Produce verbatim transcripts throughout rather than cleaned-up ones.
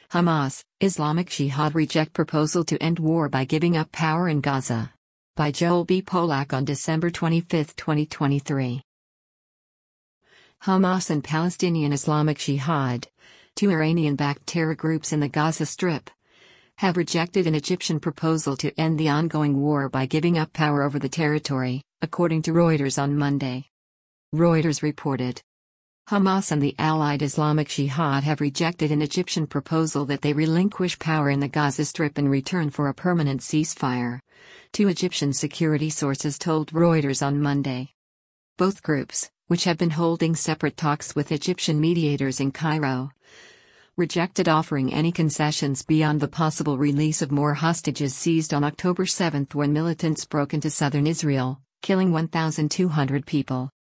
Hamas, Islamic Jihad reject proposal to end war by giving up power in Gaza. By Joel B. Polak on December twenty-fifth, twenty twenty-three. Hamas and Palestinian Islamic Jihad, two Iranian-backed terror groups in the Gaza Strip, have rejected an Egyptian proposal to end the ongoing war by giving up power over the territory, according to Reuters on Monday. Reuters reported. Hamas and the allied Islamic Jihad have rejected an Egyptian proposal that they relinquish power in the Gaza Strip in return for a permanent ceasefire, two Egyptian security sources told Reuters on Monday. Both groups, which have been holding separate talks with Egyptian mediators in Cairo, rejected offering any concessions beyond the possible release of more hostages seized on October seventh when militants broke into southern Israel, killing one thousand two hundred people.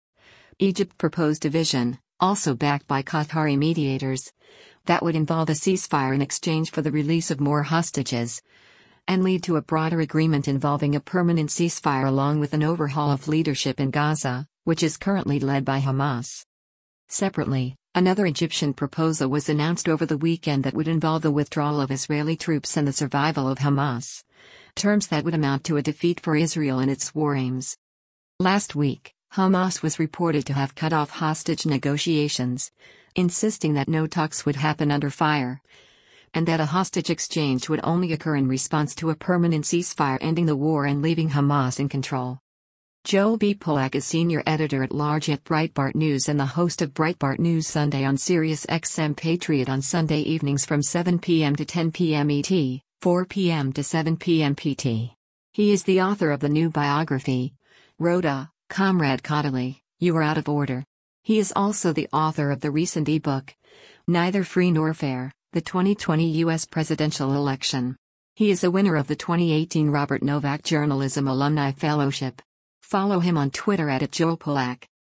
Egypt proposed a vision, also backed by Qatari mediators, that would involve a ceasefire in exchange for the release of more hostages, and lead to a broader agreement involving a permanent ceasefire along with an overhaul of leadership in Gaza, which is currently led by Hamas. Separately, another Egyptian proposal was announced over the weekend that would involve the withdrawal of Israeli troops and the survival of Hamas, terms that would amount to a defeat for Israel in its war aims. Last week, Hamas was reported to have cut off hostage negotiations, insisting that no talks would happen under fire, and that a hostage exchange would only occur in response to a permanent ceasefire ending the war and leaving Hamas in control. Joel B. Polak is senior editor-at-large at Breitbart News and the host of Breitbart News Sunday on Sirius X M Patriot on Sunday evenings from seven p m to ten p m E T, four p m to seven p m P T. He is the author of the new biography, Rhoda, Comrade Caudaly, You Are Out of Order. He is also the author of the recent e-book, Neither Free Nor Fair, the twenty twenty U S Presidential Election. He is a winner of the twenty eighteen Robert Novak Journalism Alumni Fellowship. Follow him on Twitter at Joel Polak.